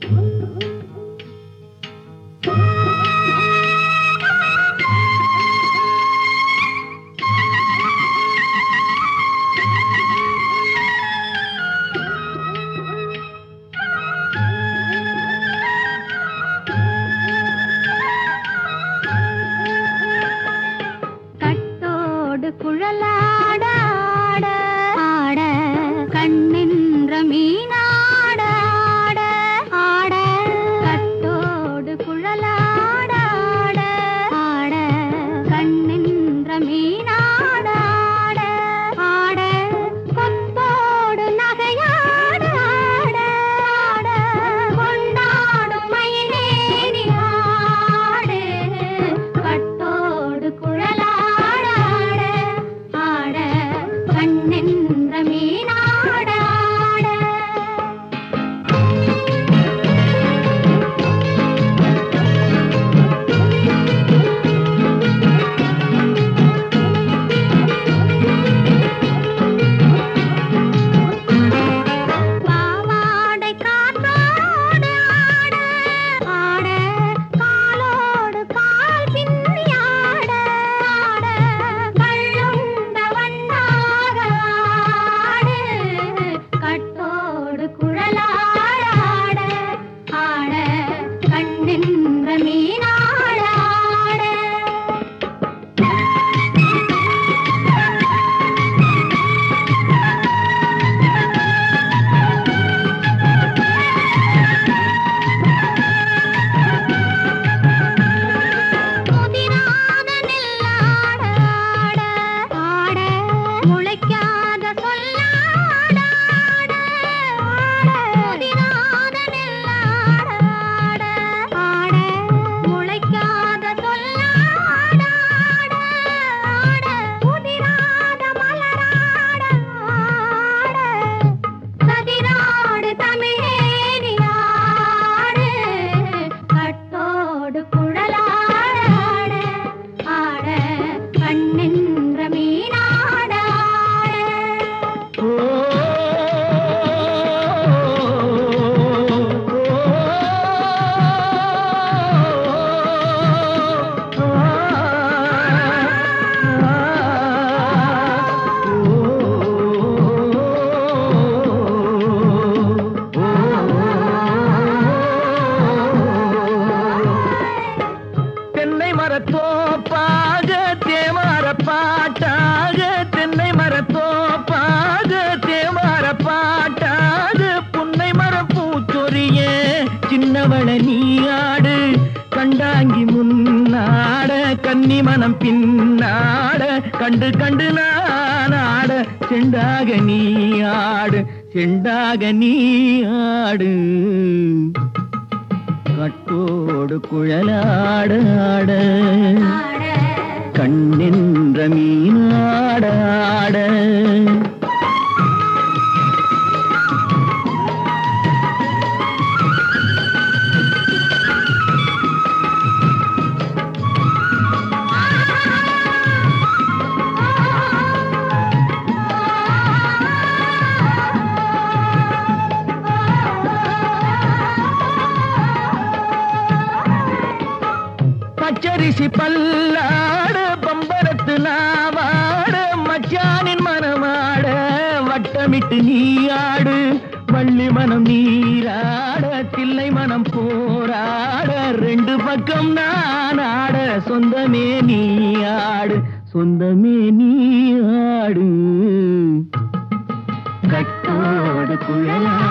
குழலாட ஆட ஆட கண்ணின்ற மீனாட ஆட ஆட கட்டோடு குழலாட ஆட ஆட கண்ணின்ற மீனாட ஆட ஆட கொத்தோடு நகையாட ஆட ஆட கொண்டாடும் மயிலேறி ஆடு கட்டோடு குழலாட கண்ணின்ற மீனாட பாவாடை காற்றோடு ஆட ஆட காலோடு கால் பின்னி ஆட ஆட கள்ளுண்ட வண்ணாக ஆடு கட்டோடு குழலாட ஆட ஆட கண்ணின்ற மீனாட ஆட முதிராத நெல்லாட ஆட ஆட முளைக்காத சொல்லாட ஆட ஆட முதிராத நெல்லாட ஆட ஆட முளைக்காத சொல்லாட ஆட ஆட முதிராத மலராட ஆட கதிராடு தமிழேறி ஆடு கட்டோடு குழலாட ஆட ஆட கண்ணின்ற மீனாட தென்னை மரத்தோப்பாக தேமார பாட்டாக தென்னை மரத்தோப்பாக தேமார பாட்டாக புன்னை மரம் பூச்சொரிய சின்னவள நீயாடு கண்டாங்கி முன்னாட கன்னி மனம் பின்னாட கண்டு கண்டு நானாட செண்டாக நீயாடு செண்டாக நீயாடு கட்டோடு குழலாட ஆட கண்ணின்ற மீனாட ஆட பச்சரிசி பல்லாட பம்பரத்து நாவாட மச்சானின் மனமாட வட்டமிட்டு நீயாடு வள்ளி மனம் நீராட தில்லை மனம் போராட ரெண்டு பக்கம் நான் ஆட சொந்தமே நீயாடு சொந்தமே நீயாடு கட்டோடு குழலா